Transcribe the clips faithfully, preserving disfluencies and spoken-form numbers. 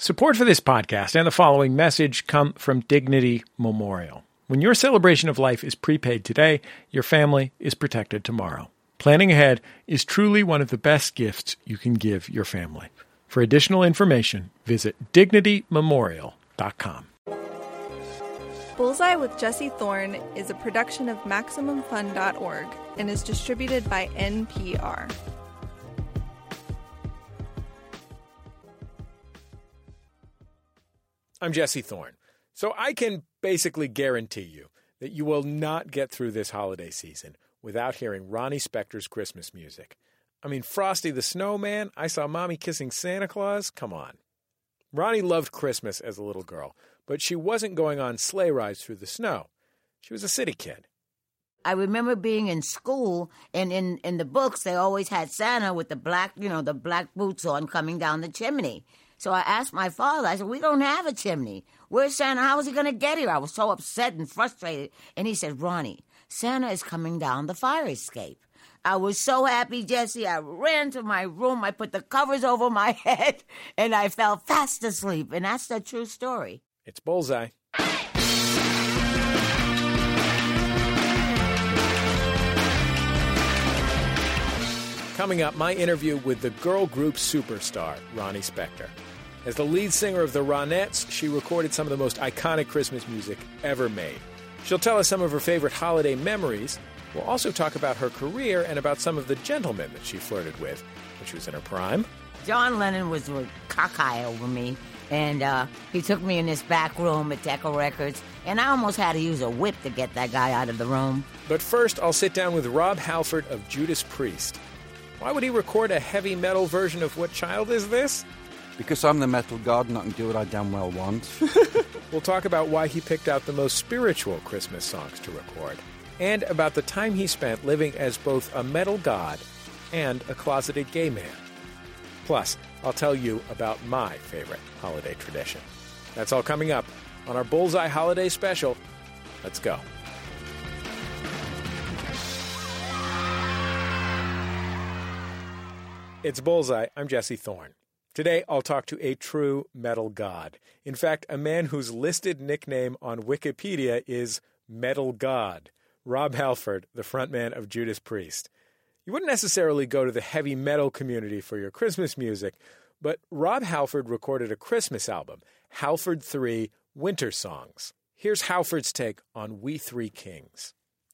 Support for this podcast and the following message come from Dignity Memorial. When your celebration of life is prepaid today, your family is protected tomorrow. Planning ahead is truly one of the best gifts you can give your family. For additional information, visit dignity memorial dot com. Bullseye with Jesse Thorne is a production of Maximum Fun dot org and is distributed by N P R. I'm Jesse Thorne. So I can basically guarantee you that you will not get through this holiday season without hearing Ronnie Spector's Christmas music. I mean, Frosty the Snowman, I Saw Mommy Kissing Santa Claus, come on. Ronnie loved Christmas as a little girl, but she wasn't going on sleigh rides through the snow. She was a city kid. I remember being in school, and in, in the books, they always had Santa with the black, you know, the black boots on coming down the chimney. So I asked my father, I said, we don't have a chimney. Where's Santa? How is he going to get here? I was so upset and frustrated. And he said, Ronnie, Santa is coming down the fire escape. I was so happy, Jesse. I ran to my room. I put the covers over my head, and I fell fast asleep. And that's the true story. It's Bullseye. Coming up, my interview with the girl group superstar, Ronnie Spector. As the lead singer of the Ronettes, she recorded some of the most iconic Christmas music ever made. She'll tell us some of her favorite holiday memories. We'll also talk about her career and about some of the gentlemen that she flirted with when she was in her prime. John Lennon was cockeye over me, and uh, he took me in this back room at Decca Records, and I almost had to use a whip to get that guy out of the room. But first, I'll sit down with Rob Halford of Judas Priest. Why would he record a heavy metal version of What Child Is This? Because I'm the metal god and I can do what I damn well want. We'll talk about why he picked out the most spiritual Christmas songs to record, and about the time he spent living as both a metal god and a closeted gay man. Plus, I'll tell you about my favorite holiday tradition. That's all coming up on our Bullseye Holiday Special. Let's go. It's Bullseye. I'm Jesse Thorne. Today, I'll talk to a true metal god. In fact, a man whose listed nickname on Wikipedia is Metal God. Rob Halford, the frontman of Judas Priest. You wouldn't necessarily go to the heavy metal community for your Christmas music, but Rob Halford recorded a Christmas album, Halford three Winter Songs. Here's Halford's take on We Three Kings.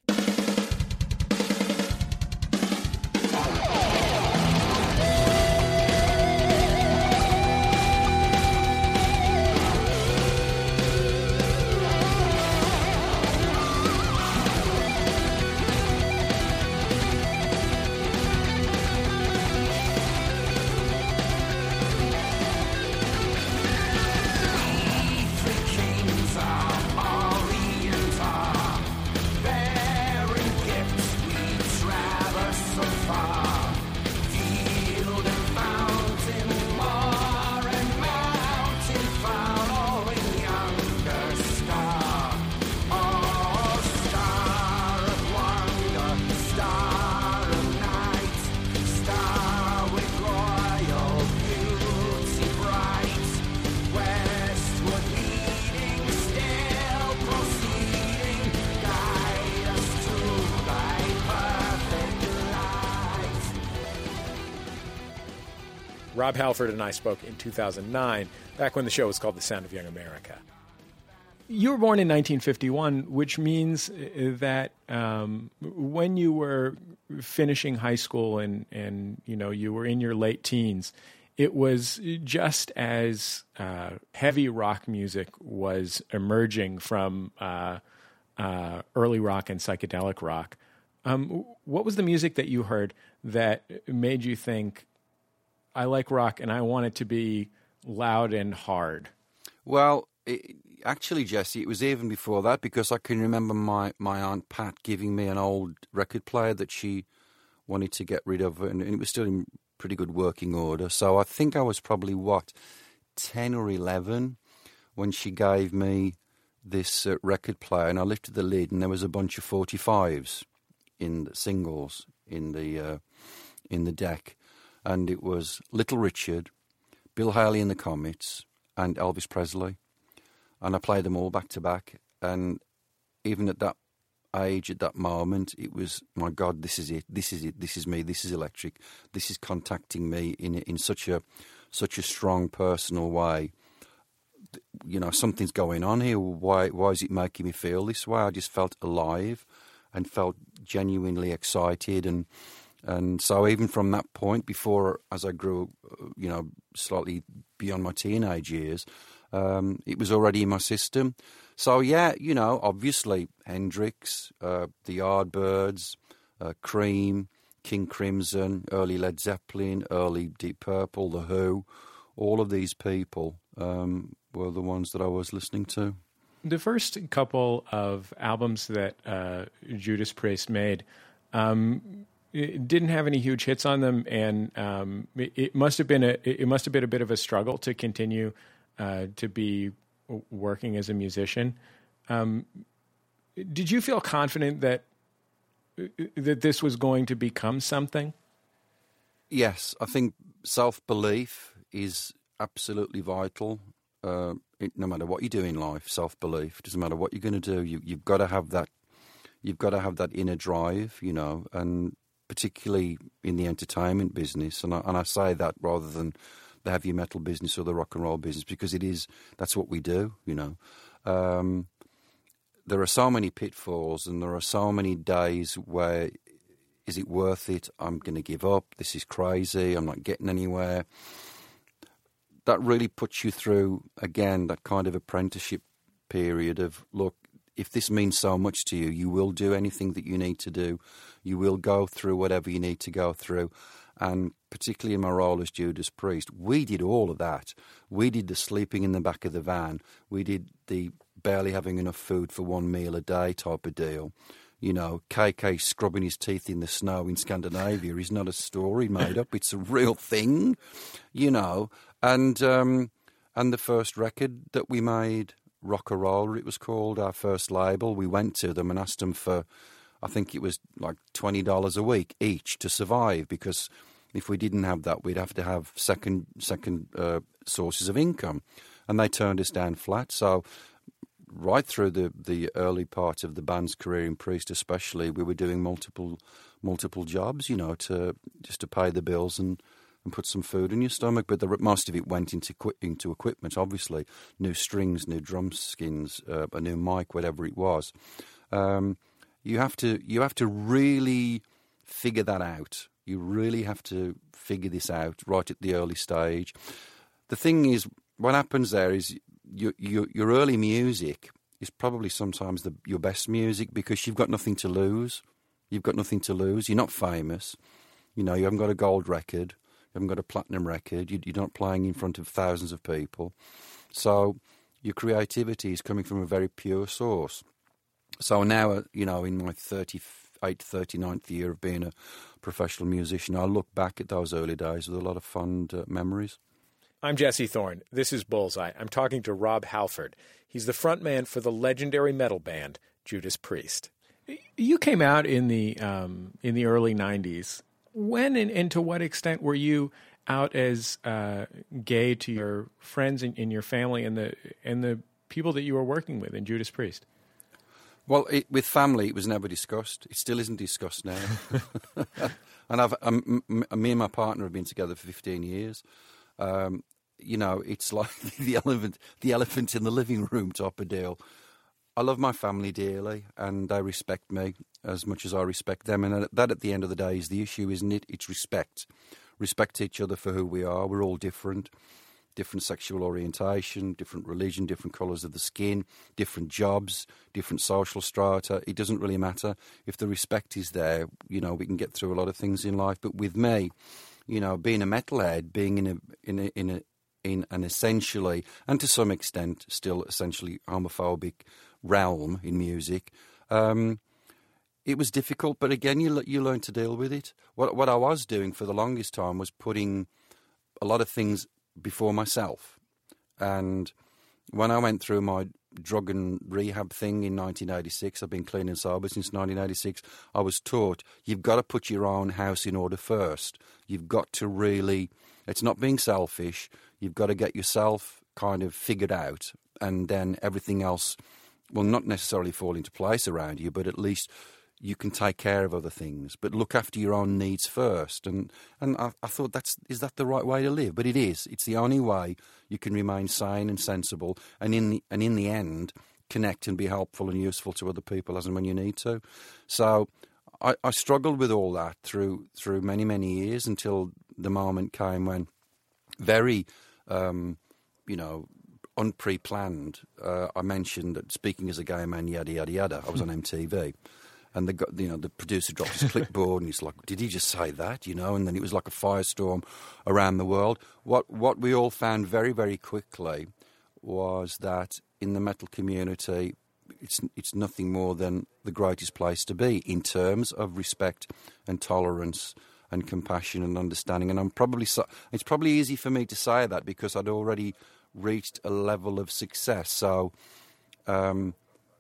Rob Halford and I spoke in two thousand nine, back when the show was called The Sound of Young America. You were born in nineteen fifty-one, which means that um, when you were finishing high school and, and you know you were in your late teens, it was just as uh, heavy rock music was emerging from uh, uh, early rock and psychedelic rock. Um, what was the music that you heard that made you think, I like rock and I want it to be loud and hard? Well, it, actually, Jesse, it was even before that, because I can remember my, my Aunt Pat giving me an old record player that she wanted to get rid of, and, and it was still in pretty good working order. So I think I was probably, what, ten or eleven when she gave me this uh, record player, and I lifted the lid and there was a bunch of forty-fives in the singles in the uh, in the deck. And it was Little Richard, Bill Haley and the Comets, and Elvis Presley, and I played them all back to back. And even at that age, at that moment, it was, my God, this is it, this is it, this is me, this is electric, this is contacting me in in such a such a strong personal way. You know, something's going on here. Why why is it making me feel this way? I just felt alive and felt genuinely excited, and and so even from that point, before as I grew, you know, slightly beyond my teenage years, um, it was already in my system. So yeah, you know, obviously Hendrix, uh, the Yardbirds, uh, Cream, King Crimson, early Led Zeppelin, early Deep Purple, The Who, all of these people um, were the ones that I was listening to. The first couple of albums that uh, Judas Priest made um, it didn't have any huge hits on them, and um, it, it must have been a it must have been a bit of a struggle to continue uh, to be working as a musician. Um, did you feel confident that that this was going to become something? Yes, I think self-belief is absolutely vital. Uh, it, no matter what you do in life, self-belief doesn't matter what you're going to do. You, you've got to have that. You've got to have that inner drive, you know, and particularly in the entertainment business. And I, and I say that rather than the heavy metal business or the rock and roll business, because it is, that's what we do, you know. Um, there are so many pitfalls, and there are so many days where, is it worth it? I'm going to give up. This is crazy. I'm not getting anywhere. That really puts you through, again, that kind of apprenticeship period of, look, if this means so much to you, you will do anything that you need to do. You will go through whatever you need to go through. And particularly in my role as Judas Priest, we did all of that. We did the sleeping in the back of the van. We did the barely having enough food for one meal a day type of deal. You know, K K scrubbing his teeth in the snow in Scandinavia is not a story made up. It's a real thing, you know. And um, and the first record that we made, Rock-A-Roller, it was called, our first label, we went to them and asked them for, I think it was like twenty dollars a week each to survive, because if we didn't have that, we'd have to have second second uh, sources of income. And they turned us down flat. So right through the, the early part of the band's career, in Priest especially, we were doing multiple multiple jobs, you know, to just to pay the bills and, and put some food in your stomach. But the, most of it went into into equipment, obviously. New strings, new drum skins, uh, a new mic, whatever it was. Um, you have to you have to really figure that out. You really have to figure this out right at the early stage. The thing is, what happens there is your your, your early music is probably sometimes the, your best music, because you've got nothing to lose. You've got nothing to lose. You're not famous. You know, you haven't got a gold record. You haven't got a platinum record. You, you're not playing in front of thousands of people. So your creativity is coming from a very pure source. So now, you know, in my thirty-eighth, thirty-ninth year of being a professional musician, I look back at those early days with a lot of fond uh, memories. I'm Jesse Thorne. This is Bullseye. I'm talking to Rob Halford. He's the frontman for the legendary metal band Judas Priest. You came out in the um, in the early nineties. When and, and to what extent were you out as uh, gay to your friends and, and your family and the and the people that you were working with in Judas Priest? Well, it, with family, it was never discussed. It still isn't discussed now. And I've, um, m- me and my partner have been together for fifteen years. Um, you know, it's like the elephant, the elephant in the living room type of deal. I love my family dearly, and they respect me as much as I respect them. And that, at the end of the day, is the issue, isn't it? It's respect. Respect each other for who we are. We're all different. Different sexual orientation, different religion, different colours of the skin, different jobs, different social strata. It doesn't really matter. If the respect is there, you know, we can get through a lot of things in life. But with me, you know, being a metalhead, being in a in a in a in an essentially, and to some extent still essentially homophobic realm in music, um, it was difficult. But again, you you learn to deal with it. What what I was doing for the longest time was putting a lot of things before myself. And when I went through my drug and rehab thing in nineteen eighty-six, I've been clean and sober since nineteen eighty-six, I was taught you've got to put your own house in order first. You've got to really, it's not being selfish, you've got to get yourself kind of figured out, and then everything else will not necessarily fall into place around you, but at least you can take care of other things. But look after your own needs first. And and I, I thought, that's is that the right way to live? But it is. It's the only way you can remain sane and sensible, and in the, and in the end, connect and be helpful and useful to other people as and when you need to. So I, I struggled with all that through through many, many years until the moment came when very, um, you know, unpre-planned, uh, I mentioned that speaking as a gay man, yada, yada, yada. I was on M T V. And the you know the producer dropped his clipboard and he's like, "Did he just say that?" You know, and then it was like a firestorm around the world. What what we all found very very quickly was that in the metal community, it's it's nothing more than the greatest place to be in terms of respect and tolerance and compassion and understanding. And I'm probably so, it's probably easy for me to say that because I'd already reached a level of success. So. Um,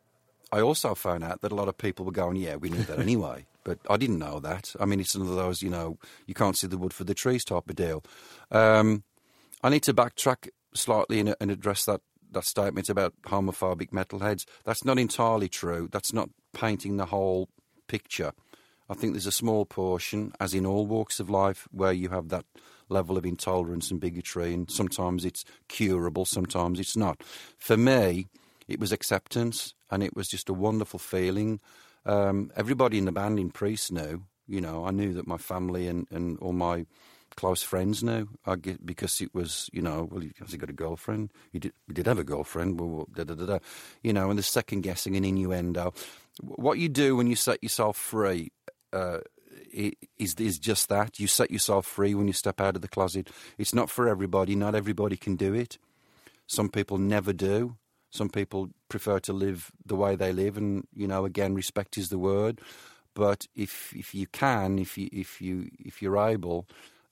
I also found out that a lot of people were going, yeah, we knew that anyway. But I didn't know that. I mean, it's one of those, you know, you can't see the wood for the trees type of deal. Um, I need to backtrack slightly and, and address that, that statement about homophobic metalheads. That's not entirely true. That's not painting the whole picture. I think there's a small portion, as in all walks of life, where you have that level of intolerance and bigotry, and sometimes it's curable, sometimes it's not. For me, it was acceptance, and it was just a wonderful feeling. Um, everybody in the band in Priest knew, you know, I knew that my family and, and all my close friends knew, I get, because it was, you know, well, has he got a girlfriend? He did, he did have a girlfriend, well, da, da, da, da. You know, and the second guessing and innuendo. What you do when you set yourself free uh, is, is just that. You set yourself free when you step out of the closet. It's not for everybody. Not everybody can do it. Some people never do. Some people prefer to live the way they live, and you know, again, respect is the word. But if if you can, if you if you if you're able,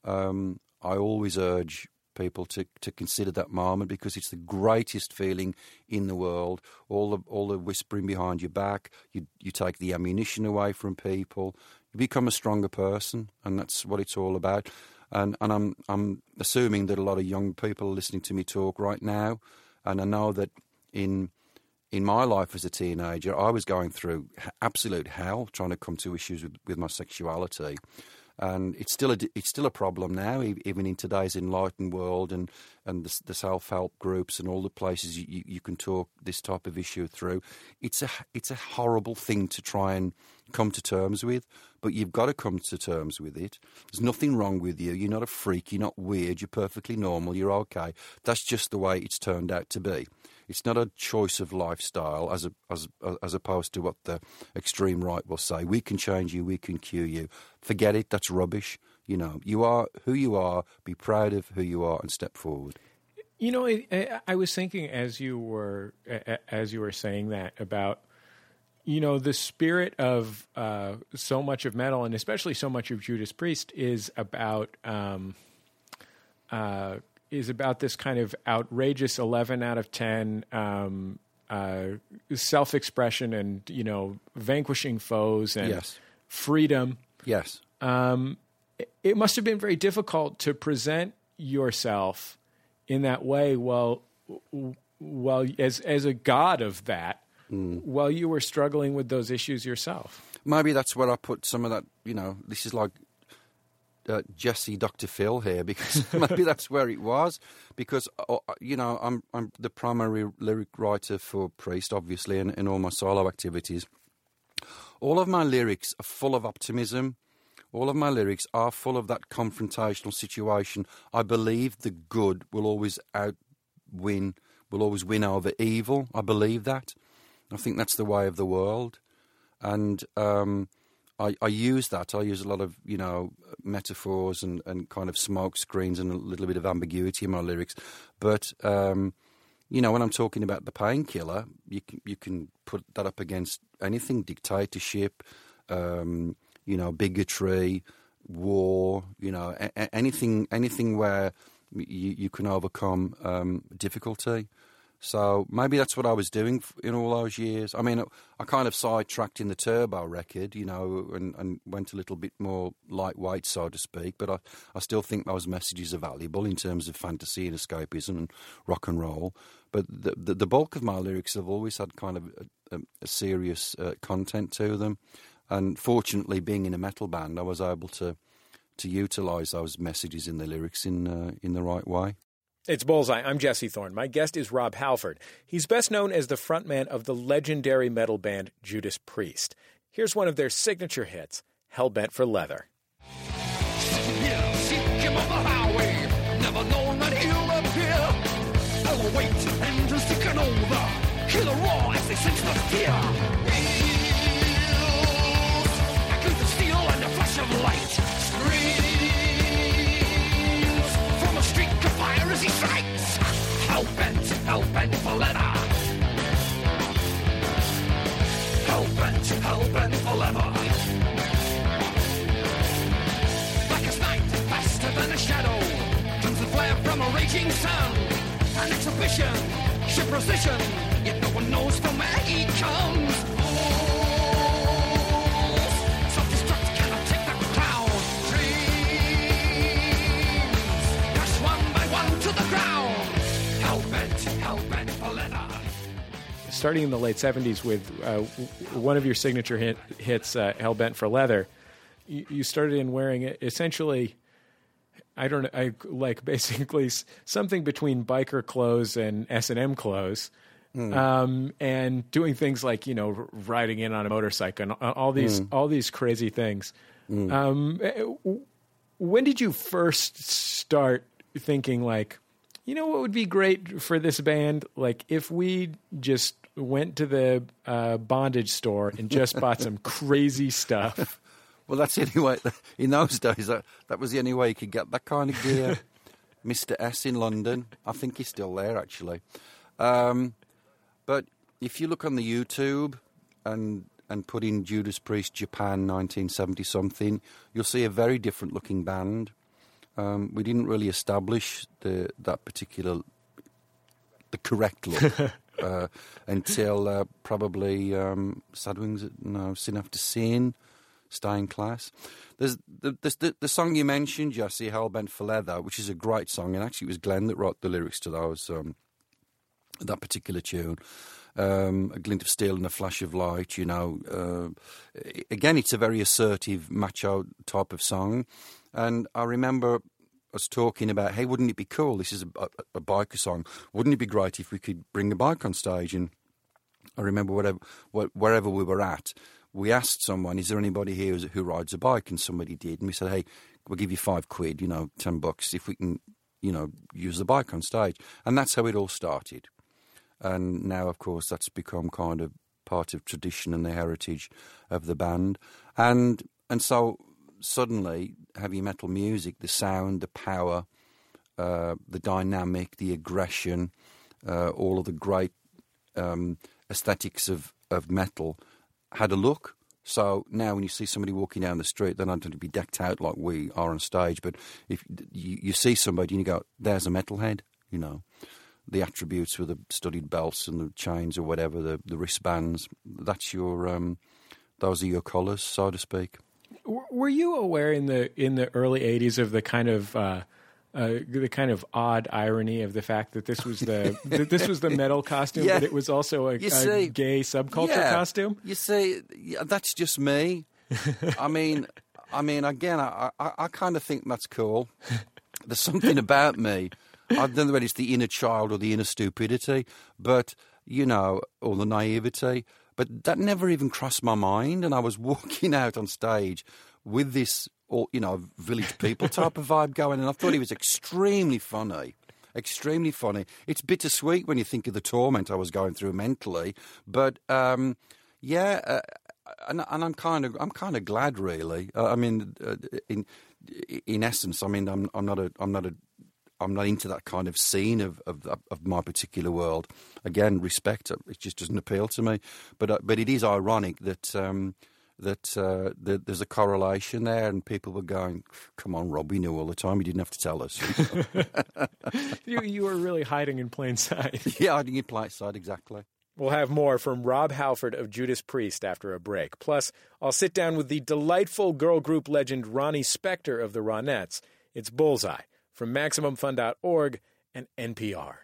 um, I always urge people to, to consider that moment, because it's the greatest feeling in the world. All the all the whispering behind your back, you you take the ammunition away from people. You become a stronger person, and that's what it's all about. And and I'm I'm assuming that a lot of young people are listening to me talk right now, and I know that. In in my life as a teenager, I was going through absolute hell trying to come to issues with, with my sexuality, and it's still a it's still a problem now, even in today's enlightened world, and and the, the self help groups and all the places you, you can talk this type of issue through. It's a it's a horrible thing to try and come to terms with, but you've got to come to terms with it. There's nothing wrong with you. You're not a freak. You're not weird. You're perfectly normal. You're okay. That's just the way it's turned out to be. It's not a choice of lifestyle as a, as as opposed to what the extreme right will say. We can change you. We can cure you. Forget it. That's rubbish. You know, you are who you are. Be proud of who you are and step forward. You know, I, I was thinking as you were as you were saying that about, you know, the spirit of uh, so much of metal, and especially so much of Judas Priest, is about um, uh, is about this kind of outrageous eleven out of ten um, uh, self-expression and, you know, vanquishing foes and yes. freedom. Yes. Um, it must have been very difficult to present yourself in that way while, while as as a god of that, mm. while you were struggling with those issues yourself. Maybe that's where I put some of that, you know, this is like uh, Jesse, Doctor Phil here, because maybe that's where it was. Because, uh, you know, I'm I'm the primary lyric writer for Priest, obviously, and in all my solo activities. All of my lyrics are full of optimism. All of my lyrics are full of that confrontational situation. I believe the good will always outwin, will always win over evil. I believe that. I think that's the way of the world. And um, I, I use that. I use a lot of, you know, metaphors and, and kind of smoke screens and a little bit of ambiguity in my lyrics. But, um, you know, when I'm talking about the painkiller, you can, you can put that up against anything, dictatorship, um, you know, bigotry, war, you know, a- anything anything where you, you can overcome um, difficulty. So maybe that's what I was doing in all those years. I mean, I kind of sidetracked in the Turbo record, you know, and, and went a little bit more lightweight, so to speak. But I, I still think those messages are valuable in terms of fantasy and escapism and rock and roll. But the the, the bulk of my lyrics have always had kind of a, a, a serious uh, content to them. And fortunately, being in a metal band, I was able to to utilise those messages in the lyrics in uh, in the right way. It's Bullseye. I'm Jesse Thorne. My guest is Rob Halford. He's best known as the frontman of the legendary metal band Judas Priest. Here's one of their signature hits, Hellbent for Leather. Yeah, seek him on the highway, never known that he'll appear. I'll wait and just taken over, hear the roar as they sense the fear. Wheels, I glue the steel and a flash of light. Screams from a streak of fire as he strikes. Hellbent, hellbent for leather. Hellbent, hellbent for leather. Black as night, faster than a shadow, comes the flare from a raging sun. An exhibition, sheer precision, yet no one knows from where he comes. Fools, self-destruct cannot take the crown. Dreams, dash one by one to the ground. Hellbent, hellbent for leather. Starting in the late seventies with uh, one of your signature hit, hits, uh, Hellbent for Leather, you, you started in wearing essentially, I don't know, I, like basically something between biker clothes and S and M clothes, mm. um, and doing things like, you know, riding in on a motorcycle and all these, mm. all these crazy things. Mm. Um, when did you first start thinking like, you know what would be great for this band? Like if we just went to the uh, bondage store and just bought some crazy stuff. Well, that's the only way. In those days, that, that was the only way you could get that kind of gear. Mister S in London. I think he's still there, actually. Um, but if you look on the YouTube and and put in Judas Priest Japan nineteen seventy-something, you'll see a very different-looking band. Um, we didn't really establish the that particular, the correct look uh, until uh, probably um, Sadwings, no, Sin After Sin, Stay in Class. There's the, the the song you mentioned, Jesse, Hellbent for Leather, which is a great song, and actually it was Glenn that wrote the lyrics to those um, that particular tune. Um, a glint of steel and a flash of light, you know. Uh, again, it's a very assertive, macho type of song. And I remember us talking about, hey, wouldn't it be cool? This is a, a, a biker song. Wouldn't it be great if we could bring a bike on stage? And I remember whatever, wherever we were at, we asked someone, is there anybody here who rides a bike? And somebody did. And we said, hey, we'll give you five quid, you know, ten bucks, if we can, you know, use the bike on stage. And that's how it all started. And now, of course, that's become kind of part of tradition and the heritage of the band. And and so suddenly, heavy metal music, the sound, the power, uh, the dynamic, the aggression, uh, all of the great um, aesthetics of, of metal had a look. So now when you see somebody walking down the street, they don't have to be decked out like we are on stage. But if you, you see somebody and you go, there's a metalhead, you know. The attributes with the studded belts and the chains or whatever, the, the wristbands, that's your, um, those are your colours, so to speak. Were you aware in the in the early eighties of the kind of uh, uh, the kind of odd irony of the fact that this was the that this was the metal costume, yeah. but it was also a, a see, gay subculture yeah. costume? You see, yeah, that's just me. I mean, I mean, again, I, I, I kind of think that's cool. There's something about me. I don't know whether it's the inner child or the inner stupidity, but, you know, or the naivety. But that never even crossed my mind. And I was walking out on stage with this, you know, village people type of vibe going. And I thought he was extremely funny, extremely funny. It's bittersweet when you think of the torment I was going through mentally. But, um, yeah, uh, and, and I'm kind of I'm kind of glad, really. Uh, I mean, uh, in in essence, I mean, I'm I'm not a I'm not a I'm not into that kind of scene of, of of my particular world. Again, respect, it just doesn't appeal to me. But uh, but it is ironic that um, that, uh, that there's a correlation there, and people were going, "Come on, Rob, we knew all the time. You didn't have to tell us." you, you were really hiding in plain sight. Yeah, hiding in plain sight, exactly. We'll have more from Rob Halford of Judas Priest after a break. Plus, I'll sit down with the delightful girl group legend Ronnie Spector of the Ronettes. It's Bullseye from Maximum Fun dot org and N P R.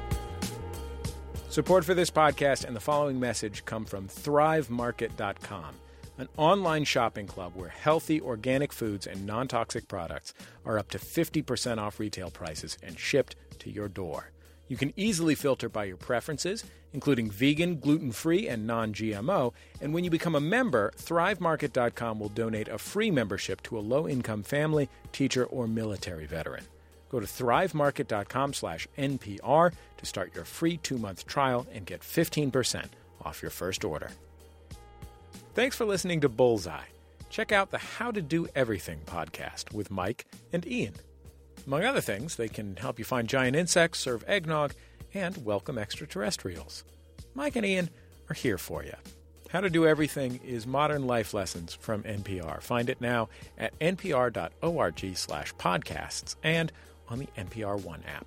Support for this podcast and the following message come from Thrive Market dot com, an online shopping club where healthy, organic foods and non-toxic products are up to fifty percent off retail prices and shipped to your door. You can easily filter by your preferences, including vegan, gluten-free, and non-G M O. And when you become a member, Thrive Market dot com will donate a free membership to a low-income family, teacher, or military veteran. Go to Thrive Market dot com slash N P R to start your free two-month trial and get fifteen percent off your first order. Thanks for listening to Bullseye. Check out the How to Do Everything podcast with Mike and Ian. Among other things, they can help you find giant insects, serve eggnog, and welcome extraterrestrials. Mike and Ian are here for you. How to Do Everything is modern life lessons from N P R. Find it now at npr dot org slash podcasts and on the N P R One app.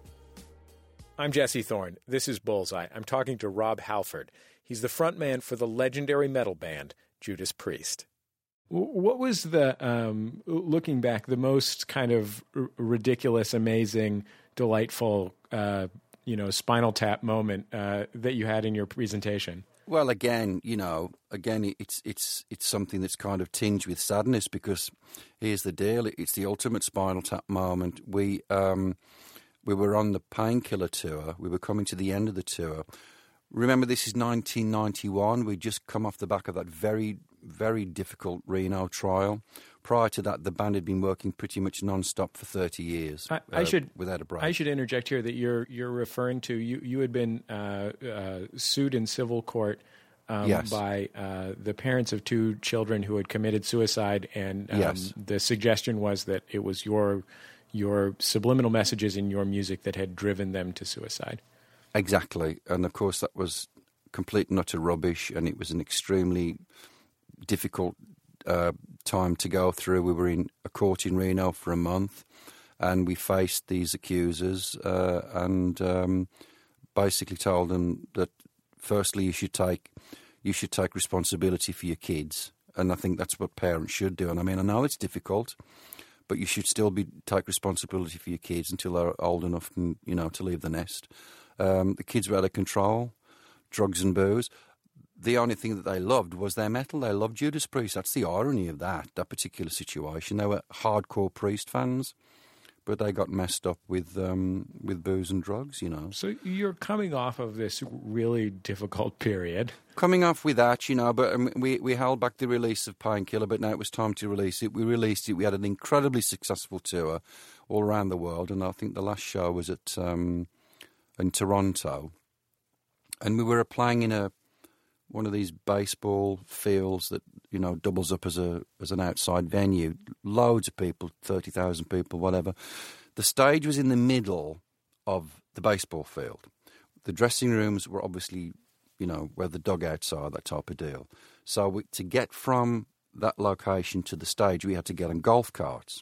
I'm Jesse Thorne. This is Bullseye. I'm talking to Rob Halford. He's the frontman for the legendary metal band Judas Priest. What was the, um, looking back, the most kind of r- ridiculous, amazing, delightful, uh, you know, Spinal Tap moment uh, that you had in your presentation? Well, again, you know, again, it's it's it's something that's kind of tinged with sadness, because here's the deal: it's the ultimate Spinal Tap moment. We um, we were on the Painkiller tour. We were coming to the end of the tour. Remember, this is nineteen ninety-one. We'd just come off the back of that very, very difficult Reno trial. Prior to that, the band had been working pretty much non-stop for thirty years. I, I uh, should without a break. I should interject here that you're you're referring to you. You had been uh, uh, sued in civil court um, yes. by uh, the parents of two children who had committed suicide, and um, yes. the suggestion was that it was your your subliminal messages in your music that had driven them to suicide. Exactly, and of course that was complete and utter rubbish, and it was an extremely difficult uh, time to go through. We were in a court in Reno for a month, and we faced these accusers, uh, and um, basically told them that firstly you should take you should take responsibility for your kids, and I think that's what parents should do. And I mean, I know it's difficult, but you should still be take responsibility for your kids until they're old enough, and, you know, to leave the nest. Um, the kids were out of control, drugs and booze. The only thing that they loved was their metal. They loved Judas Priest. That's the irony of that, that particular situation. They were hardcore Priest fans, but they got messed up with um, with booze and drugs, you know. So you're coming off of this really difficult period. Coming off with that, you know, but um, we, we held back the release of Painkiller, but now it was time to release it. We released it. We had an incredibly successful tour all around the world, and I think the last show was at... Um, in Toronto, and we were playing in a one of these baseball fields that, you know, doubles up as a as an outside venue. Loads of people, thirty thousand people, whatever. The stage was in the middle of the baseball field. The dressing rooms were obviously, you know, where the dugouts are, that type of deal. So we, to get from that location to the stage, we had to get on golf carts.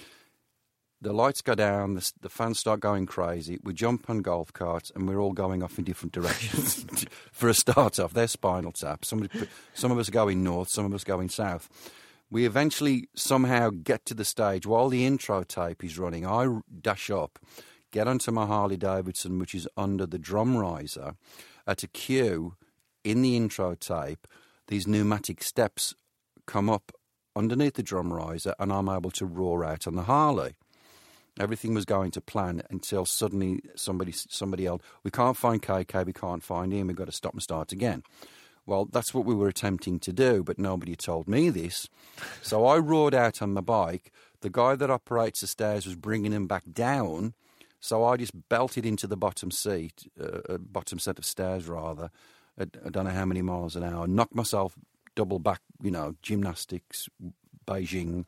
The lights go down, the, the fans start going crazy, we jump on golf carts, and we're all going off in different directions. For a start-off, they're Spinal Tap. Somebody, some of us going north, some of us going south. We eventually somehow get to the stage. While the intro tape is running, I dash up, get onto my Harley-Davidson, which is under the drum riser. At a cue in the intro tape, these pneumatic steps come up underneath the drum riser, and I'm able to roar out on the Harley. Everything was going to plan until suddenly somebody somebody yelled, "We can't find K K, we can't find him, we've got to stop and start again." Well, that's what we were attempting to do, but nobody told me this. So I roared out on my bike. The guy that operates the stairs was bringing him back down, so I just belted into the bottom seat, uh, bottom set of stairs, rather, at I don't know how many miles an hour, knocked myself double back, you know, gymnastics, Beijing,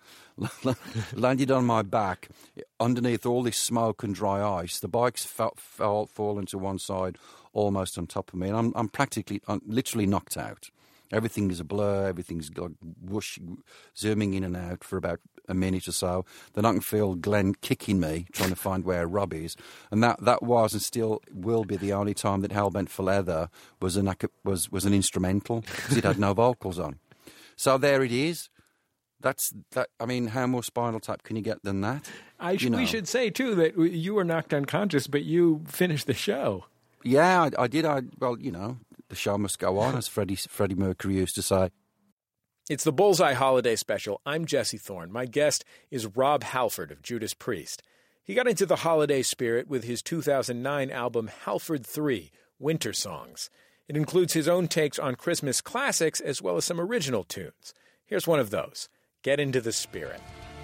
landed on my back underneath all this smoke and dry ice. The bike's fell, fell fallen to one side, almost on top of me, and I'm, I'm practically, I'm literally knocked out. Everything is a blur. Everything's like whoosh, zooming in and out for about a minute or so. Then I can feel Glenn kicking me, trying to find where Rob is. And that, that was and still will be the only time that Hellbent for Leather was an, was, was an instrumental, because it had no vocals on. So there it is. That's that. I mean, how more Spinal Tap can you get than that? I sh- you know. We should say, too, that you were knocked unconscious, but you finished the show. Yeah, I, I did. I Well, you know, the show must go on, as Freddie, Freddie Mercury used to say. It's the Bullseye Holiday Special. I'm Jesse Thorne. My guest is Rob Halford of Judas Priest. He got into the holiday spirit with his two thousand nine album Halford three, Winter Songs. It includes his own takes on Christmas classics as well as some original tunes. Here's one of those. Get into the spirit.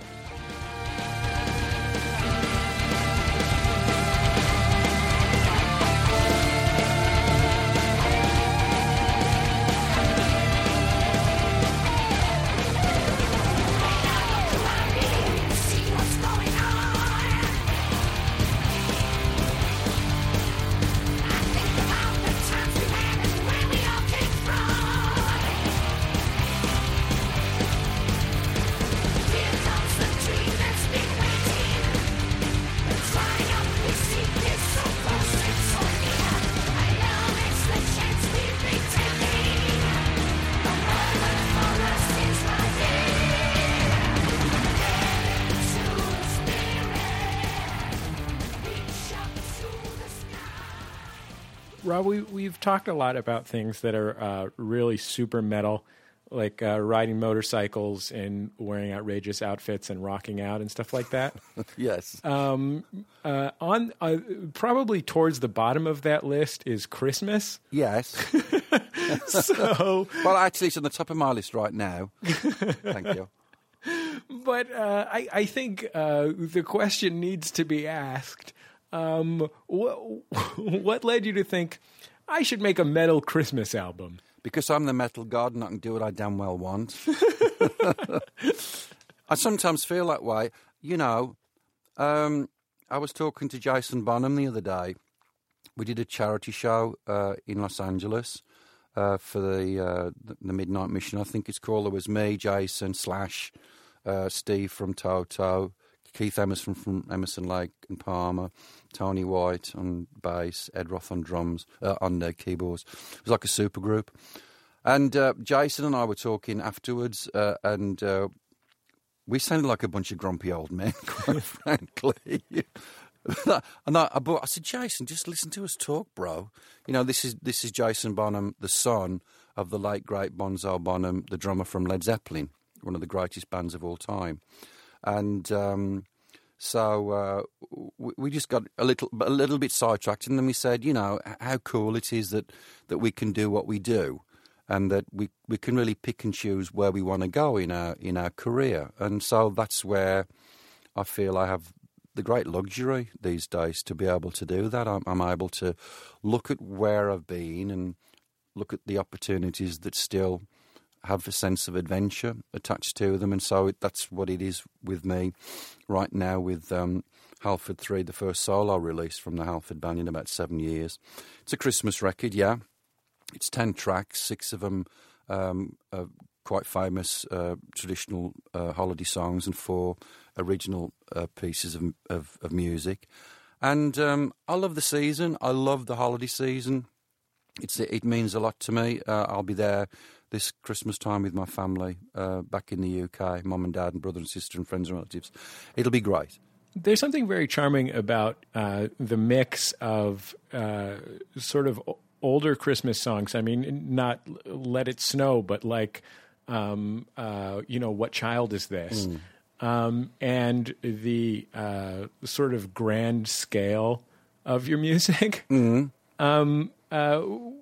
Rob, we, we've talked a lot about things that are uh, really super metal, like uh, riding motorcycles and wearing outrageous outfits and rocking out and stuff like that. Yes. Um, uh, on uh, probably towards the bottom of that list is Christmas. Yes. So, well, actually, it's on the top of my list right now. Thank you. But uh, I, I think uh, the question needs to be asked. Um, what, what led you to think, I should make a metal Christmas album? Because I'm the metal god and I can do what I damn well want. I sometimes feel that way. You know, um, I was talking to Jason Bonham the other day. We did a charity show uh, in Los Angeles uh, for the, uh, the the Midnight Mission, I think it's called. There was me, Jason, Slash, uh, Steve from Toto, Keith Emerson from Emerson, Lake and Palmer, Tony White on bass, Ed Roth on drums, uh, on uh, keyboards. It was like a super group. And uh, Jason and I were talking afterwards, uh, and uh, we sounded like a bunch of grumpy old men, quite frankly. And I, I, I said, Jason, just listen to us talk, bro. You know, this is this is Jason Bonham, the son of the late, great Bonzo Bonham, the drummer from Led Zeppelin, one of the greatest bands of all time. And um, so uh, we, we just got a little a little bit sidetracked, and then we said, you know, how cool it is that, that we can do what we do, and that we, we can really pick and choose where we want to go in our in our career. And so that's where I feel I have the great luxury these days to be able to do that. I'm, I'm able to look at where I've been and look at the opportunities that still have a sense of adventure attached to them, and so it, that's what it is with me right now with um, Halford three, the first solo release from the Halford Band in about seven years. It's a Christmas record, yeah. It's ten tracks, six of them um, are quite famous uh, traditional uh, holiday songs and four original uh, pieces of, of, of music. And um, I love the season. I love the holiday season. It's It means a lot to me. Uh, I'll be there this Christmas time with my family uh, back in the U K, mum and dad and brother and sister and friends and relatives. It'll be great. There's something very charming about uh, the mix of uh, sort of older Christmas songs. I mean, not Let It Snow, but like, um, uh, you know, What Child Is This? Mm. Um, and the uh, sort of grand scale of your music. Mm. Um, uh,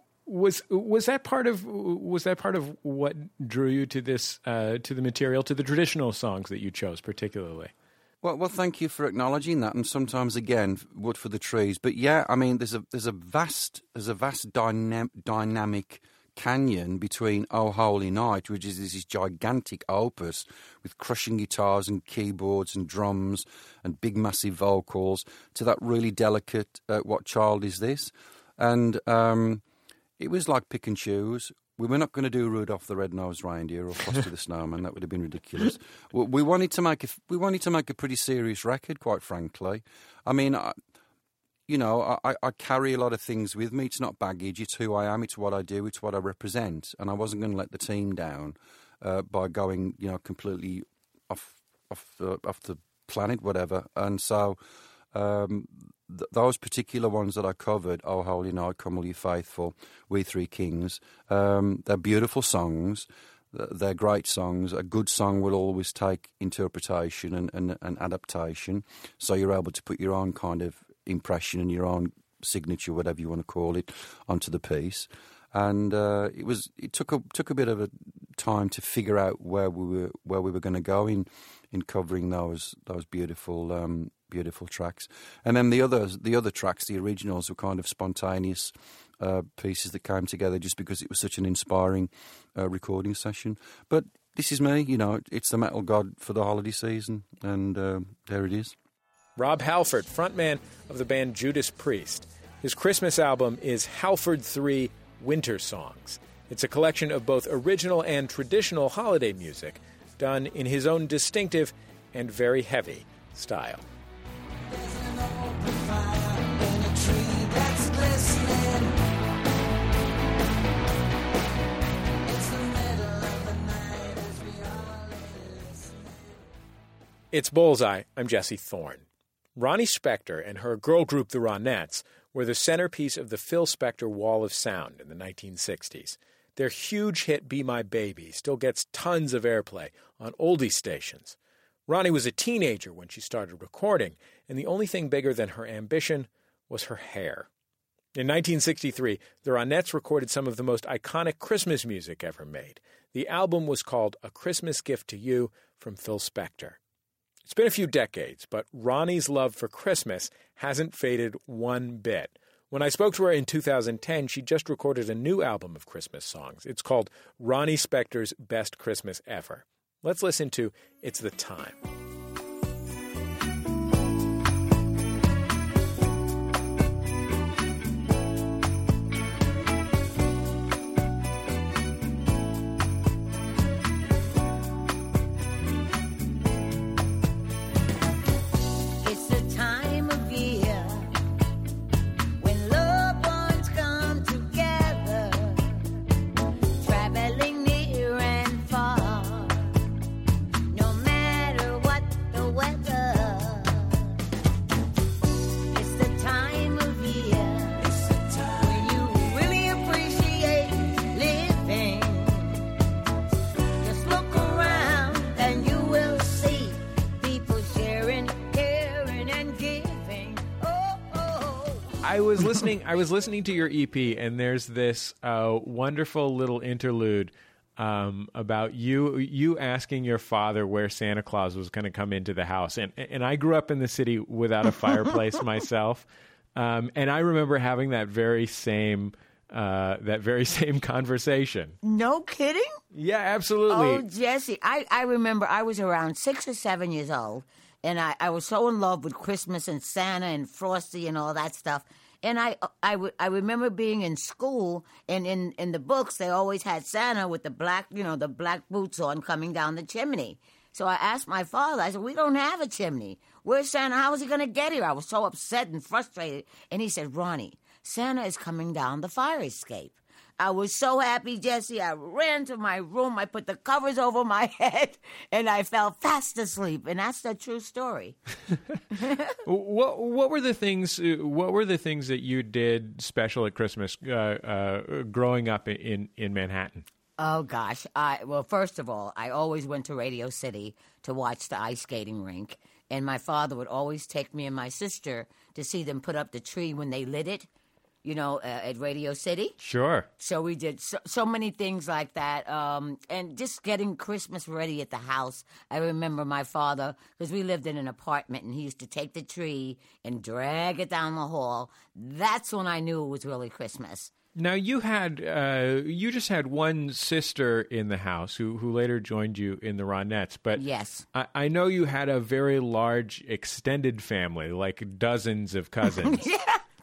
Was was that part of was that part of what drew you to this uh, to the material, to the traditional songs that you chose particularly? Well, well, thank you for acknowledging that, and sometimes again, wood for the trees. But yeah, I mean, there's a there's a vast there's a vast dynam- dynamic canyon between Oh Holy Night, which is this gigantic opus with crushing guitars and keyboards and drums and big massive vocals, to that really delicate uh, What Child Is This? And um, it was like pick and choose. we were not going to do Rudolph the Red-Nosed Reindeer or Frosty the Snowman. That would have been ridiculous. we, we wanted to make a, we wanted to make a pretty serious record, quite frankly. I mean, I, you know, I, I carry a lot of things with me. It's not baggage. It's who I am. It's what I do. It's what I represent. And I wasn't going to let the team down uh, by going, you know, completely off off the, off the planet, whatever. And so um, th- those particular ones that I covered, Oh Holy Night, Come All You Faithful, We Three Kings, um, they're beautiful songs. They're great songs. A good song will always take interpretation and, and, and adaptation. So you're able to put your own kind of impression and your own signature, whatever you want to call it, onto the piece. And uh, it was it took a took a bit of a time to figure out where we were where we were going to go in in covering those those beautiful um, beautiful tracks. And then the others the other tracks, the originals, were kind of spontaneous uh, pieces that came together just because it was such an inspiring uh, recording session. But this is me, you know. It's the metal god for the holiday season, and uh, there it is. Rob Halford, frontman of the band Judas Priest. His Christmas album is Halford three Winter Songs. It's a collection of both original and traditional holiday music done in his own distinctive and very heavy style. It's Bullseye. I'm Jesse Thorne. Ronnie Spector and her girl group, the Ronettes, were the centerpiece of the Phil Spector Wall of Sound in the nineteen sixties. Their huge hit, Be My Baby, still gets tons of airplay on oldie stations. Ronnie was a teenager when she started recording, and the only thing bigger than her ambition was her hair. In nineteen sixty-three, the Ronettes recorded some of the most iconic Christmas music ever made. The album was called A Christmas Gift to You from Phil Spector. It's been a few decades, but Ronnie's love for Christmas hasn't faded one bit. When I spoke to her in two thousand ten, she just recorded a new album of Christmas songs. It's called Ronnie Spector's Best Christmas Ever. Let's listen to It's the Time. I was listening. I was listening to your E P, and there's this uh, wonderful little interlude um, about you you asking your father where Santa Claus was going to come into the house. And and I grew up in the city without a fireplace myself, um, and I remember having that very same uh, that very same conversation. No kidding? Yeah, absolutely. Oh, Jesse, I, I remember I was around six or seven years old, and I, I was so in love with Christmas and Santa and Frosty and all that stuff. And I, I, w- I remember being in school, and in, in the books, they always had Santa with the black, you know, the black boots on coming down the chimney. So I asked my father, I said, we don't have a chimney. Where's Santa? How is he going to get here? I was so upset and frustrated. And he said, Ronnie, Santa is coming down the fire escape. I was so happy, Jesse. I ran to my room. I put the covers over my head, and I fell fast asleep. And that's the true story. what What were the things? What were the things that you did special at Christmas uh, uh, growing up in in Manhattan? Oh gosh. I, well, first of all, I always went to Radio City to watch the ice skating rink, and my father would always take me and my sister to see them put up the tree when they lit it. You know, uh, at Radio City. Sure. So we did so, so many things like that. Um, and just getting Christmas ready at the house. I remember my father, because we lived in an apartment, and he used to take the tree and drag it down the hall. That's when I knew it was really Christmas. Now, you had, uh, you just had one sister in the house who, who later joined you in the Ronettes. But yes. I, I know you had a very large extended family, like dozens of cousins. Yeah. That's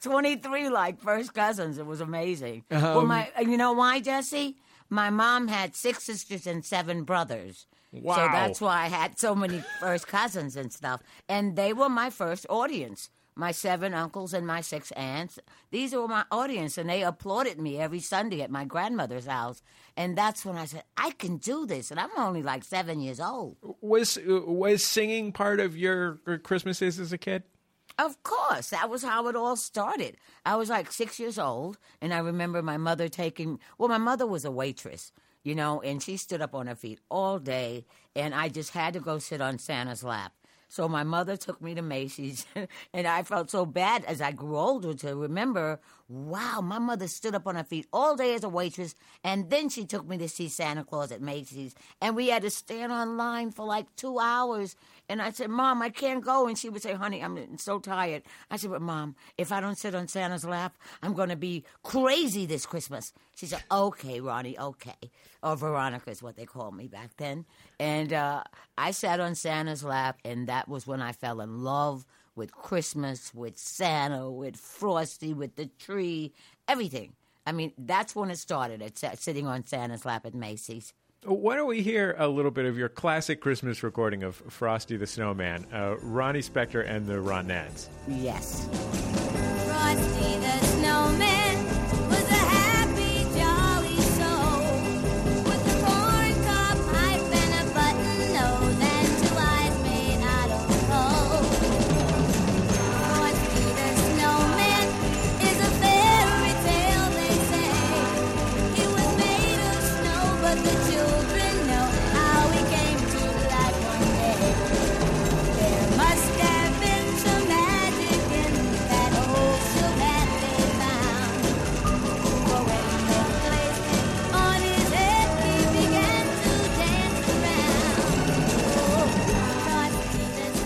twenty-three like first cousins. It was amazing. Um, well, my, you know why, Jesse? My mom had six sisters and seven brothers. Wow. So that's why I had so many first cousins and stuff. And they were my first audience. My seven uncles and my six aunts. These were my audience, and they applauded me every Sunday at my grandmother's house. And that's when I said, I can do this. And I'm only like seven years old. Was was singing part of your Christmases as a kid? Of course. That was how it all started. I was like six years old, and I remember my mother taking... Well, my mother was a waitress, you know, and she stood up on her feet all day, and I just had to go sit on Santa's lap. So my mother took me to Macy's, and I felt so bad as I grew older to remember, wow, my mother stood up on her feet all day as a waitress, and then she took me to see Santa Claus at Macy's, and we had to stand on line for like two hours. And I said, Mom, I can't go. And she would say, honey, I'm so tired. I said, but Mom, if I don't sit on Santa's lap, I'm going to be crazy this Christmas. She said, okay, Ronnie, okay. Or Veronica is what they called me back then. And uh, I sat on Santa's lap, and that was when I fell in love with Christmas, with Santa, with Frosty, with the tree, everything. I mean, that's when it started, at sitting on Santa's lap at Macy's. Why don't we hear a little bit of your classic Christmas recording of Frosty the Snowman, uh, Ronnie Spector and the Ronettes? Yes. Frosty the Snowman was a happy, jolly soul with a corn cob pipe and a button nose and two eyes made out of coal. Frosty the Snowman is a fairy tale, they say. He was made of snow, but the children know how he came to life one day. There must have been some magic in that old silk hat they found. For when they placed it on his head, he began to dance around. Oh, Frosty the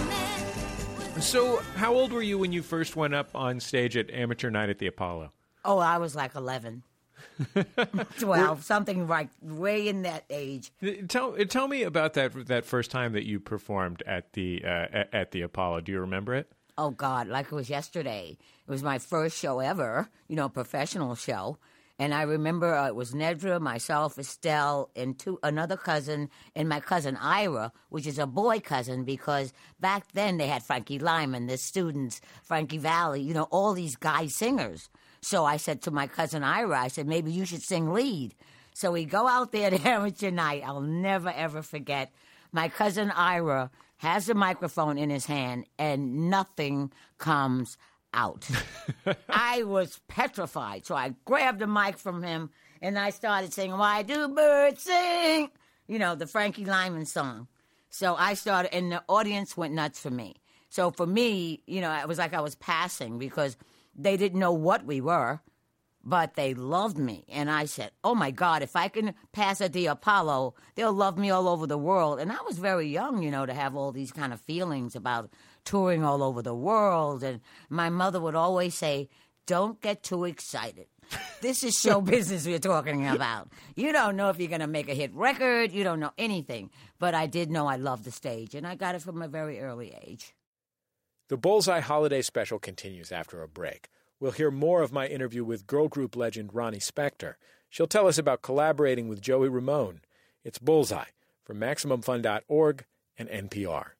Snowman was So how old were you when you first went up on stage at Amateur Night at the Apollo? Oh, I was like eleven. twelve, something like way in that age. Tell tell me about that that first time that you performed at the uh, at, at the Apollo. Do you remember it? Oh, God, like it was yesterday. It was my first show ever, you know, professional show. And I remember uh, it was Nedra, myself, Estelle, and two, another cousin, and my cousin Ira, which is a boy cousin, because back then they had Frankie Lyman, the students, Frankie Valli, you know, all these guy singers. So I said to my cousin Ira, I said, maybe you should sing lead. So we go out there to Amateur Night. I'll never, ever forget. My cousin Ira has the microphone in his hand, and nothing comes out. I was petrified. So I grabbed the mic from him, and I started singing, Why Do Birds Sing? You know, the Frankie Lyman song. So I started, and the audience went nuts for me. So for me, you know, it was like I was passing, because they didn't know what we were, but they loved me. And I said, oh, my God, if I can pass at the Apollo, they'll love me all over the world. And I was very young, you know, to have all these kind of feelings about touring all over the world. And my mother would always say, don't get too excited. This is show business we're talking about. You don't know if you're going to make a hit record. You don't know anything. But I did know I loved the stage, and I got it from a very early age. The Bullseye Holiday Special continues after a break. We'll hear more of my interview with girl group legend Ronnie Spector. She'll tell us about collaborating with Joey Ramone. It's Bullseye from Maximum Fun dot org and N P R.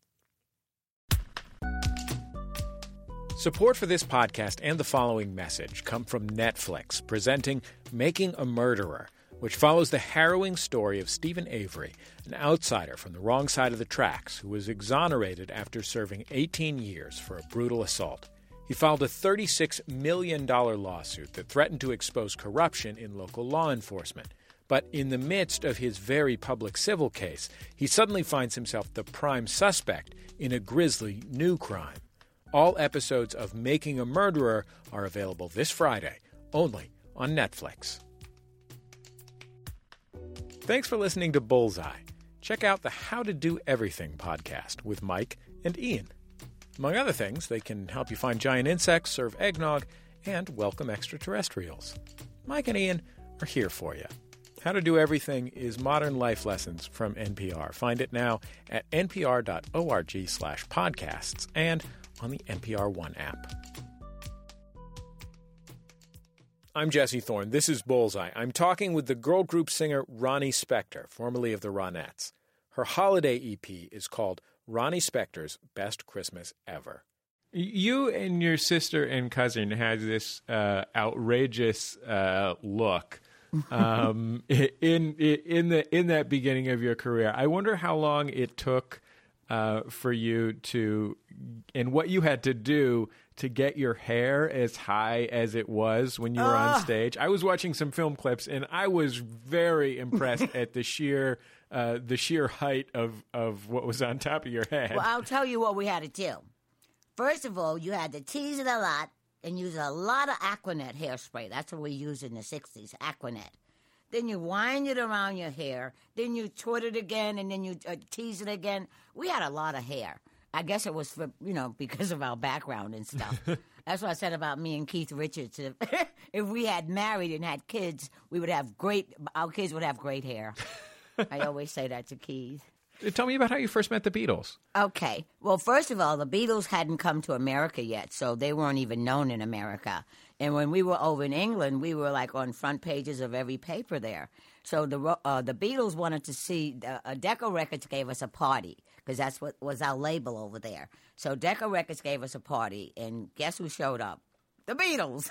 Support for this podcast and the following message come from Netflix, presenting Making a Murderer, which follows the harrowing story of Stephen Avery, an outsider from the wrong side of the tracks who was exonerated after serving eighteen years for a brutal assault. He filed a thirty-six million dollars lawsuit that threatened to expose corruption in local law enforcement. But in the midst of his very public civil case, he suddenly finds himself the prime suspect in a grisly new crime. All episodes of Making a Murderer are available this Friday, only on Netflix. Thanks for listening to Bullseye. Check out the How to Do Everything podcast with Mike and Ian. Among other things, they can help you find giant insects, serve eggnog, and welcome extraterrestrials. Mike and Ian are here for you. How to Do Everything is modern life lessons from N P R. Find it now at npr.org slash podcasts and on the N P R One app. I'm Jesse Thorne. This is Bullseye. I'm talking with the girl group singer Ronnie Spector, formerly of the Ronettes. Her holiday E P is called Ronnie Spector's Best Christmas Ever. You and your sister and cousin had this uh, outrageous uh, look um, in in the in that beginning of your career. I wonder how long it took uh, for you to, and what you had to do to get your hair as high as it was when you were on stage. I was watching some film clips, and I was very impressed at the sheer uh, the sheer height of, of what was on top of your head. Well, I'll tell you what we had to do. First of all, you had to tease it a lot and use a lot of Aquanet hairspray. That's what we used in the sixties, Aquanet. Then you wind it around your hair. Then you twist it again, and then you uh, tease it again. We had a lot of hair. I guess it was for, you know, because of our background and stuff. That's what I said about me and Keith Richards. If, if we had married and had kids, we would have great, our kids would have great hair. I always say that to Keith. Tell me about how you first met the Beatles. Okay. Well, first of all, the Beatles hadn't come to America yet, so they weren't even known in America. And when we were over in England, we were like on front pages of every paper there. So the uh, the Beatles wanted to see, uh, Decca Records gave us a party, because that's what was our label over there. So Decca Records gave us a party, and guess who showed up? The Beatles.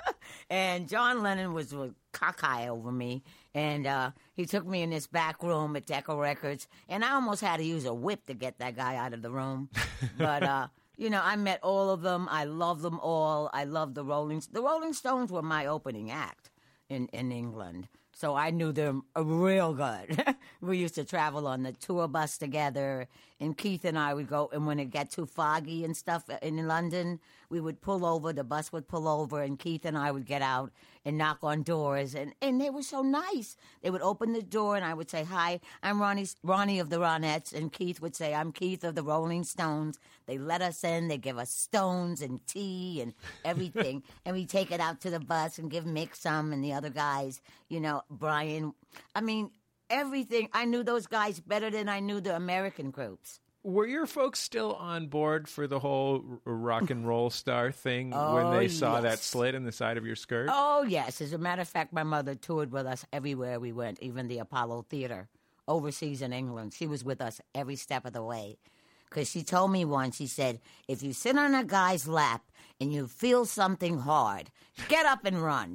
And John Lennon was cockeye over me, and uh, he took me in this back room at Decca Records, and I almost had to use a whip to get that guy out of the room. But, uh, you know, I met all of them. I love them all. I love the Rolling The Rolling Stones were my opening act in, in England. So I knew them real good. We used to travel on the tour bus together, and Keith and I would go, and when it got too foggy and stuff in London, we would pull over, the bus would pull over, and Keith and I would get out and knock on doors, and, and they were so nice. They would open the door, and I would say, hi, I'm Ronnie, Ronnie of the Ronettes, and Keith would say, I'm Keith of the Rolling Stones. They let us in, they give us stones and tea and everything, and we take it out to the bus and give Mick some and the other guys, you know, Brian. I mean, everything. I knew those guys better than I knew the American groups. Were your folks still on board for the whole r- rock and roll star thing Oh, when they saw yes. that slit in the side of your skirt? Oh, yes. As a matter of fact, my mother toured with us everywhere we went, even the Apollo Theater overseas in England. She was with us every step of the way. Because she told me once, she said, if you sit on a guy's lap and you feel something hard, get up and run.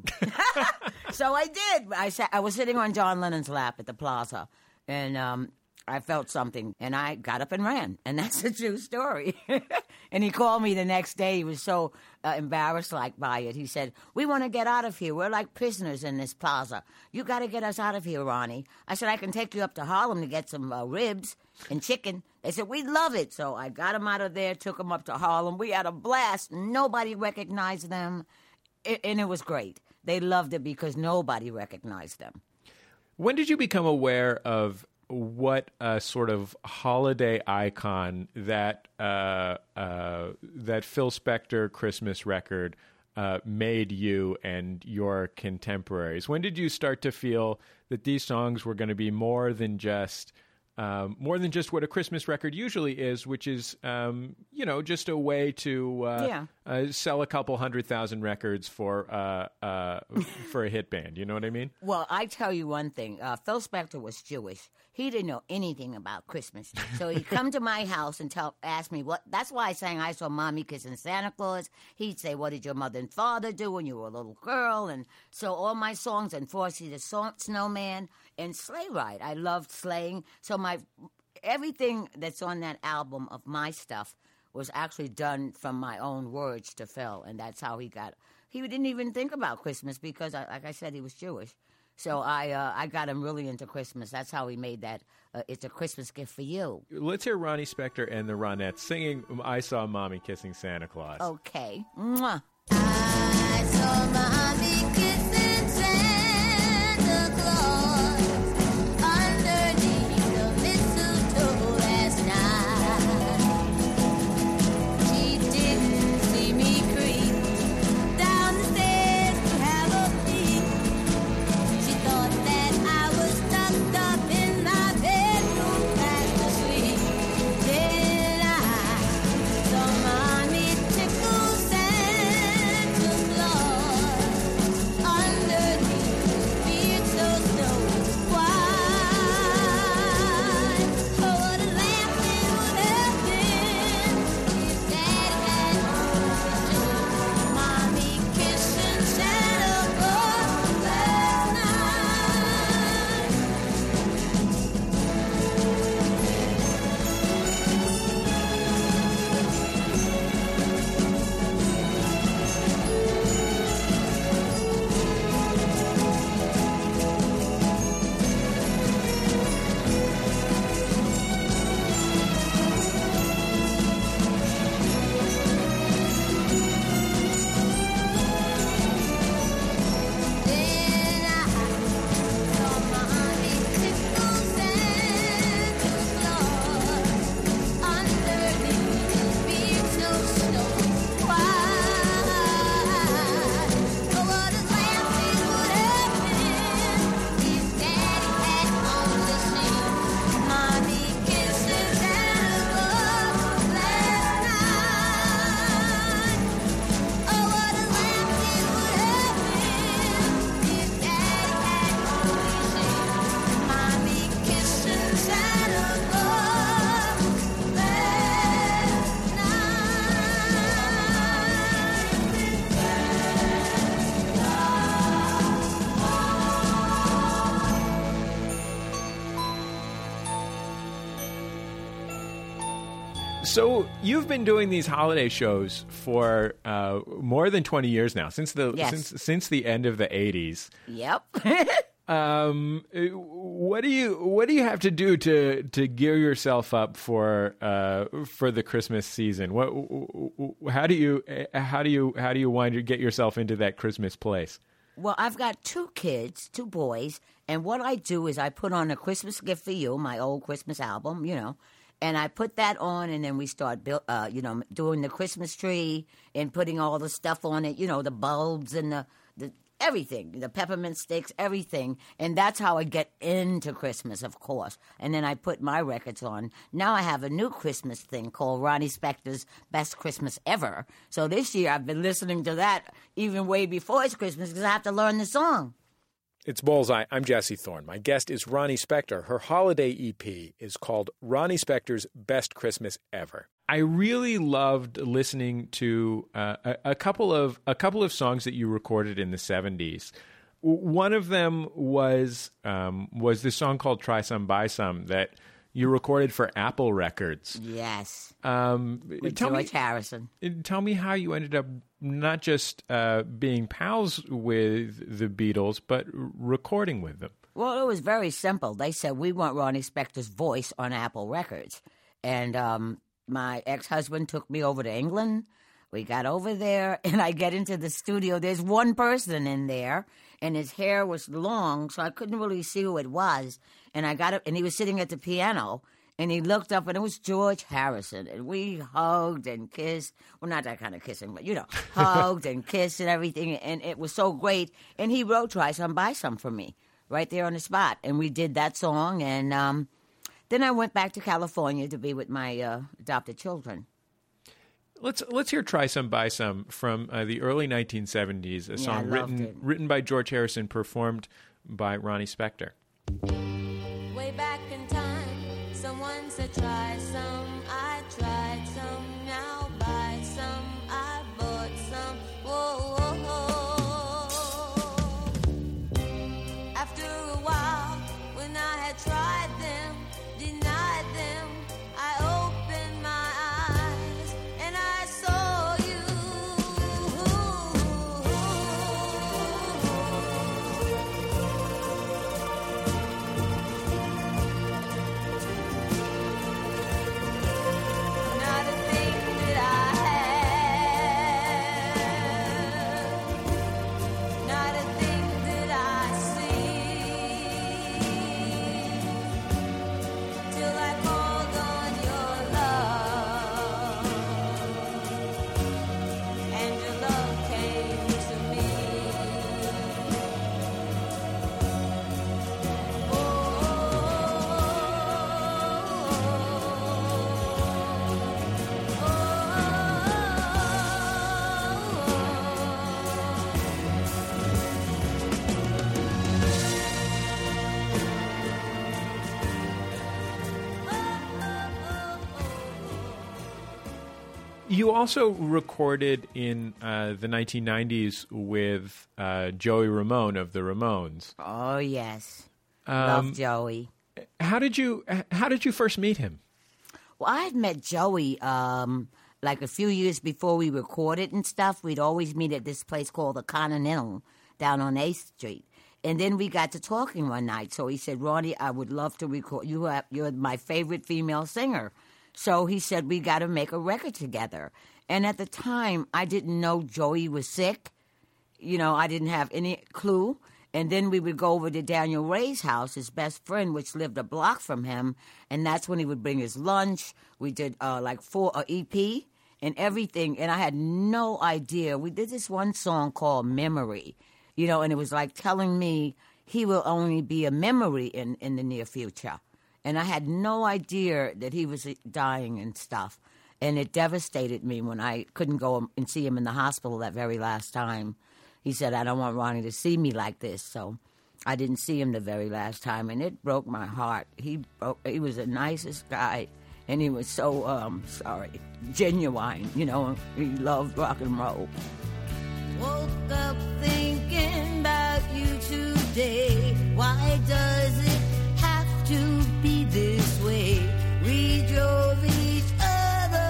So I did. I sat, I was sitting on John Lennon's lap at the plaza, and um, I felt something, and I got up and ran. And that's a true story. And he called me the next day. He was so uh, embarrassed like by it. He said, we want to get out of here. We're like prisoners in this plaza. You got to get us out of here, Ronnie. I said, I can take you up to Harlem to get some uh, ribs and chicken. They said, we'd love it. So I got them out of there, took them up to Harlem. We had a blast. Nobody recognized them. It, and it was great. They loved it because nobody recognized them. When did you become aware of what a sort of holiday icon that uh, uh, that Phil Spector Christmas record uh, made you and your contemporaries? When did you start to feel that these songs were going to be more than just um, more than just what a Christmas record usually is, which is um, you know just a way to uh, Yeah. uh, sell a couple hundred thousand records for uh, uh, for a hit band? You know what I mean? Well, I tell you one thing. Uh, Phil Spector was Jewish. He didn't know anything about Christmas. So he'd come to my house and tell, ask me what. That's why I sang I Saw Mommy Kissing Santa Claus. He'd say, what did your mother and father do when you were a little girl? And so all my songs, and Frosty the Snow- Snowman and Sleigh Ride. I loved sleighing. So my everything that's on that album of my stuff was actually done from my own words to Phil. And that's how he got. He didn't even think about Christmas because, I, like I said, he was Jewish. So I uh, I got him really into Christmas. That's how he made that. Uh, it's a Christmas gift for you. Let's hear Ronnie Spector and the Ronettes singing I Saw Mommy Kissing Santa Claus. Okay. Mwah. I saw Mommy kissing Santa Claus underneath the mistletoe last night. She didn't see me creep down the stairs to have a peek. She thought that I was tucked up in my bedroom fast asleep. Then I saw Mommy tickle Santa Claus So you've been doing these holiday shows for uh, more than twenty years now, since the Yes. since since the end of the eighties. Yep. Um, what do you what do you have to do to to gear yourself up for uh for the Christmas season? What how do you how do you how do you wind get yourself into that Christmas place? Well, I've got two kids, two boys, and what I do is I put on A Christmas Gift for You, my old Christmas album, you know, and I put that on, and then we start, build, uh, you know, doing the Christmas tree and putting all the stuff on it, you know, the bulbs and the, the everything, the peppermint sticks, everything, and that's how I get into Christmas, of course. And then I put my records on. Now I have a new Christmas thing called Ronnie Spector's Best Christmas Ever. So this year I've been listening to that even way before it's Christmas because I have to learn the song. It's Bullseye. I'm Jesse Thorne. My guest is Ronnie Spector. Her holiday E P is called Ronnie Spector's Best Christmas Ever. I really loved listening to uh, a, a couple of a couple of songs that you recorded in the seventies. One of them was um, was this song called "Try Some Buy Some" that you recorded for Apple Records. Yes, Um, with tell George me, Harrison. tell me how you ended up not just uh, being pals with the Beatles, but recording with them. Well, it was very simple. They said, we want Ronnie Spector's voice on Apple Records. And um, my ex-husband took me over to England. We got over there, and I get into the studio. There's one person in there, and his hair was long, so I couldn't really see who it was. And I got up, and he was sitting at the piano, and he looked up, and it was George Harrison. And we hugged and kissed. Well, not that kind of kissing, but, you know, hugged and kissed and everything. And it was so great. And he wrote Try Some, Buy Some for me right there on the spot. And we did that song. And um, then I went back to California to be with my uh, adopted children. Let's let's hear "Try Some Buy Some" from uh, the early nineteen seventies, a Yeah, song I loved written it. written by George Harrison, performed by Ronnie Spector. Way back in time, someone said try some, I tried some, now buy some, I bought some, whoa, whoa, whoa. After a while, when I had tried them, denied them, I opened my eyes and I saw you. Not a thing that I have, not a thing that I see, till I called on your love, and your love came to me. You also recorded in uh, the nineteen nineties with uh, Joey Ramone of the Ramones. Oh, yes. Um, Love Joey. How did you How did you first meet him? Well, I had met Joey um, like a few years before we recorded and stuff. We'd always meet at this place called the Continental down on eighth Street. And then we got to talking one night. So he said, Ronnie, I would love to record. You have, you're my favorite female singer. So he said, we got to make a record together. And at the time, I didn't know Joey was sick. You know, I didn't have any clue. And then we would go over to Daniel Ray's house, his best friend, which lived a block from him. And that's when he would bring his lunch. We did uh, like four uh, E P and everything. And I had no idea. We did this one song called Memory, you know, and it was like telling me he will only be a memory in, in the near future. And I had no idea that he was dying and stuff. And it devastated me when I couldn't go and see him in the hospital that very last time. He said, I don't want Ronnie to see me like this. So I didn't see him the very last time, and it broke my heart. He broke, he was the nicest guy, and he was so, um, sorry, genuine, you know. He loved rock and roll. Woke up thinking about you today. Why does it have to be this way? We drove each other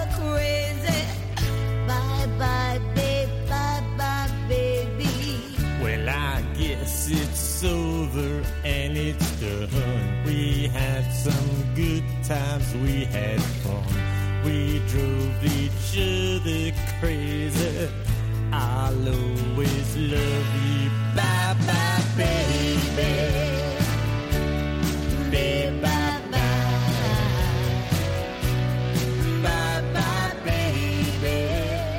Yes, it's over and it's done. We had some good times, we had fun. We drove each other crazy. I'll always love you. Bye bye, baby. Baby, bye bye. Bye bye, baby.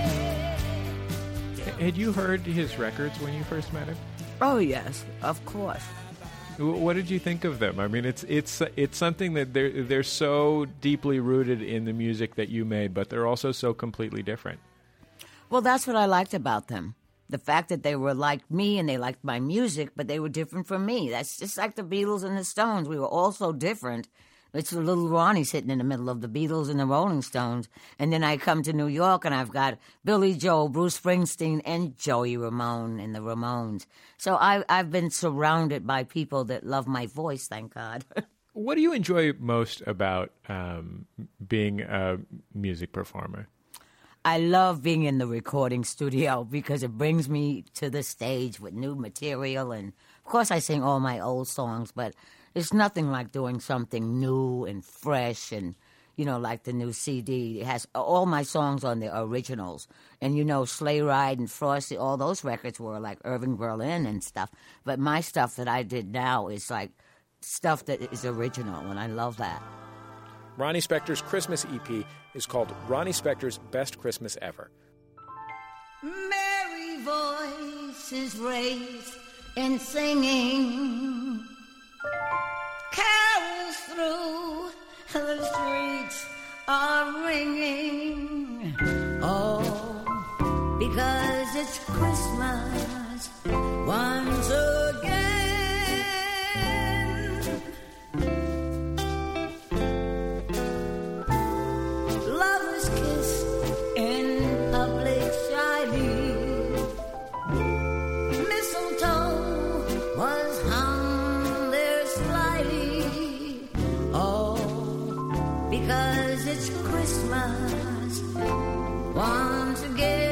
Had you heard his records when you first met him? Oh, yes, of course. W- What did you think of them? I mean, it's it's it's something that they're they're so deeply rooted in the music that you made, but they're also so completely different. Well, that's what I liked about them. The fact that they were like me and they liked my music, but they were different from me. That's just like the Beatles and the Stones. We were all so different. It's a little Ronnie sitting in the middle of the Beatles and the Rolling Stones. And then I come to New York and I've got Billy Joel, Bruce Springsteen, and Joey Ramone and the Ramones. So I, I've been surrounded by people that love my voice, thank God. What do you enjoy most about um, being a music performer? I love being in the recording studio because it brings me to the stage with new material. And, of course, I sing all my old songs, but it's nothing like doing something new and fresh and, you know, like the new C D. It has all my songs on the originals. And, you know, Sleigh Ride and Frosty, all those records were like Irving Berlin and stuff. But my stuff that I did now is like stuff that is original, and I love that. Ronnie Spector's Christmas E P is called Ronnie Spector's Best Christmas Ever. Merry voices raised in singing, carols through the streets are ringing. Oh, because it's Christmas once again. Lovers kiss in public shyly. Mistletoe was hung there slyly. Oh, because it's Christmas once again.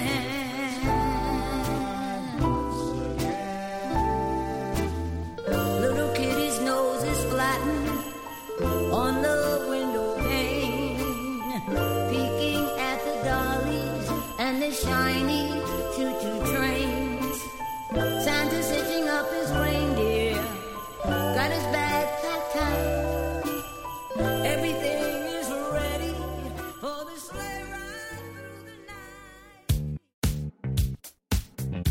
Little kitty's nose is flattened on the window pane, peeking at the dollies and the shiny choo-choo trains. Santa's hitching up his reindeer, got his bag packed tight. Everything is ready for the sleigh ride through the night.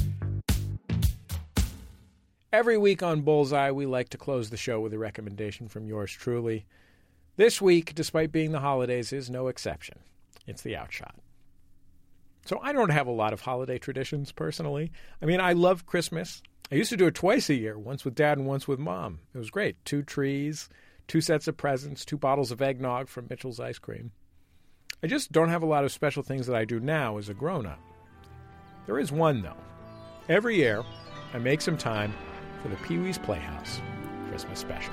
Every week on Bullseye, we like to close the show with a recommendation from yours truly. This week, despite being the holidays, is no exception. It's The Outshot. So I don't have a lot of holiday traditions, personally. I mean, I love Christmas. I used to do it twice a year, once with Dad and once with Mom. It was great. Two trees, two sets of presents, two bottles of eggnog from Mitchell's Ice Cream. I just don't have a lot of special things that I do now as a grown-up. There is one, though. Every year, I make some time for the Pee-wee's Playhouse Christmas special.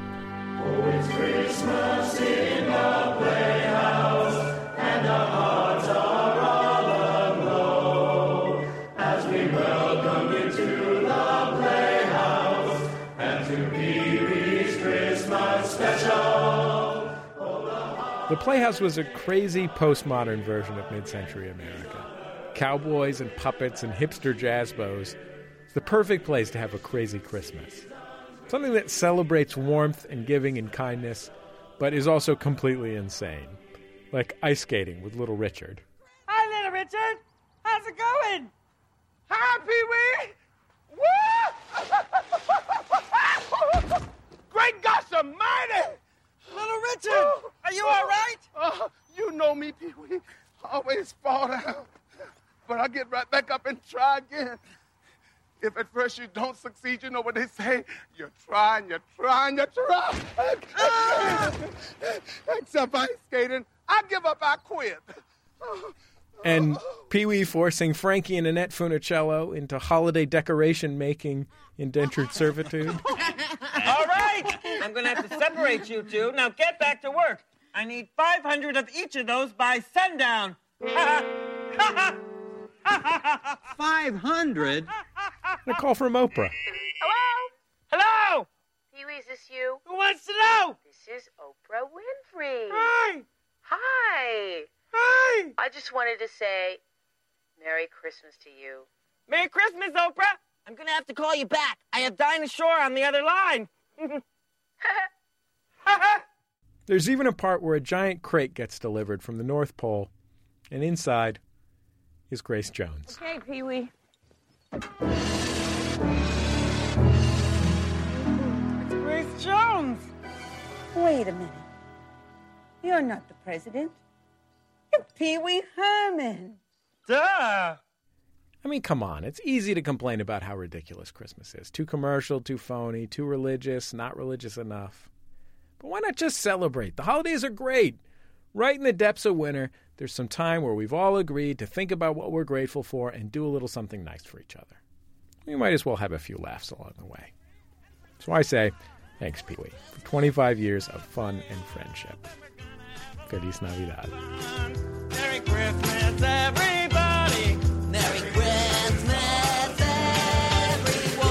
The Playhouse was a crazy postmodern version of mid-century America. Cowboys and puppets and hipster jazz bows. It's the perfect place to have a crazy Christmas. Something that celebrates warmth and giving and kindness, but is also completely insane. Like ice skating with Little Richard. Hi, Little Richard. How's it going? Hi, Pee-wee! Woo! Great gosh almighty! Little Richard, are you all right? Uh, you know me, Pee-wee. Always fall down. But I get right back up and try again. If at first you don't succeed, you know what they say. You're trying, you're trying, you're trying. Ah! Except ice skating. I give up, I quit. And Pee-wee forcing Frankie and Annette Funicello into holiday decoration making indentured servitude. All right, I'm going to have to separate you two. Now get back to work. I need five hundred of each of those by sundown. five hundred? A call from Oprah. Hello? Hello? Pee-wee, is this you? Who wants to know? This is Oprah Winfrey. Hi. Hi. Hi. I just wanted to say Merry Christmas to you. Merry Christmas, Oprah. I'm going to have to call you back. I have Dinah Shore on the other line. There's even a part where a giant crate gets delivered from the North Pole, and inside is Grace Jones. Okay, Pee-wee. It's Grace Jones. Wait a minute. You're not the president. You're Pee-wee Herman. Duh. I mean, come on. It's easy to complain about how ridiculous Christmas is. Too commercial, too phony, too religious, not religious enough. But why not just celebrate? The holidays are great. Right in the depths of winter, there's some time where we've all agreed to think about what we're grateful for and do a little something nice for each other. We might as well have a few laughs along the way. So I say, thanks, Pee-wee, for twenty-five years of fun and friendship. Feliz Navidad. Merry Christmas, everybody. Merry Christmas, everyone.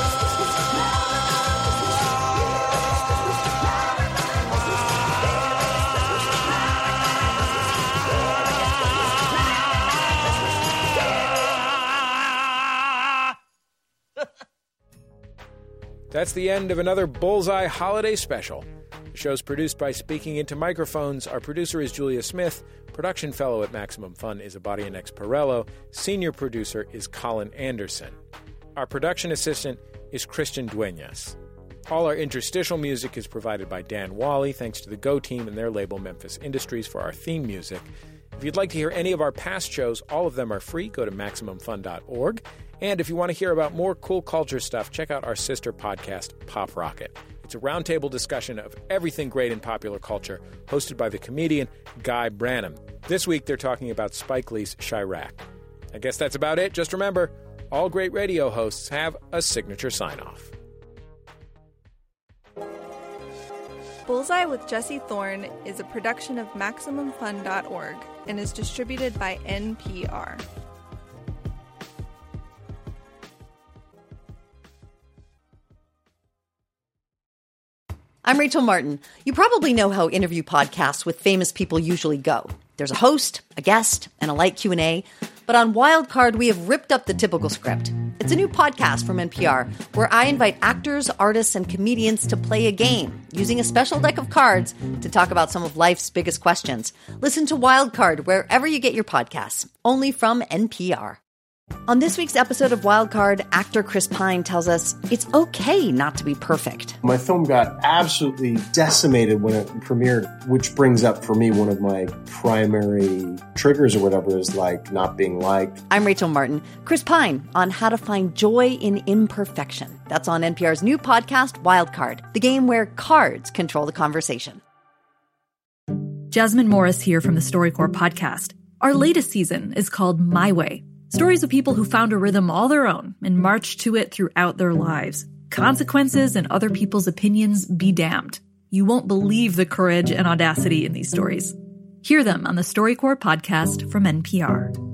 That's the end of another Bullseye Holiday Special. The show's produced by Speaking Into Microphones. Our producer is Julia Smith. Production fellow at Maximum Fun is Abadia Nex Perello. Senior producer is Colin Anderson. Our production assistant is Christian Duenas. All our interstitial music is provided by Dan Wally, thanks to the Go team and their label Memphis Industries for our theme music. If you'd like to hear any of our past shows, all of them are free. Go to maximum fun dot org. And if you want to hear about more cool culture stuff, check out our sister podcast, Pop Rocket. It's a roundtable discussion of everything great in popular culture, hosted by the comedian Guy Branum. This week, they're talking about Spike Lee's Chirac. I guess that's about it. Just remember, all great radio hosts have a signature sign-off. Bullseye with Jesse Thorne is a production of maximum fun dot org and is distributed by N P R. I'm Rachel Martin. You probably know how interview podcasts with famous people usually go. There's a host, a guest, and a light Q and A. But on Wildcard, we have ripped up the typical script. It's a new podcast from N P R where I invite actors, artists, and comedians to play a game using a special deck of cards to talk about some of life's biggest questions. Listen to Wildcard wherever you get your podcasts, only from N P R. On this week's episode of Wildcard, actor Chris Pine tells us it's okay not to be perfect. My film got absolutely decimated when it premiered, which brings up for me one of my primary triggers or whatever is like not being liked. I'm Rachel Martin. Chris Pine on how to find joy in imperfection. That's on N P R's new podcast, Wildcard, the game where cards control the conversation. Jasmine Morris here from the StoryCorps podcast. Our latest season is called My Way. Stories of people who found a rhythm all their own and marched to it throughout their lives. Consequences and other people's opinions be damned. You won't believe the courage and audacity in these stories. Hear them on the StoryCorps podcast from N P R.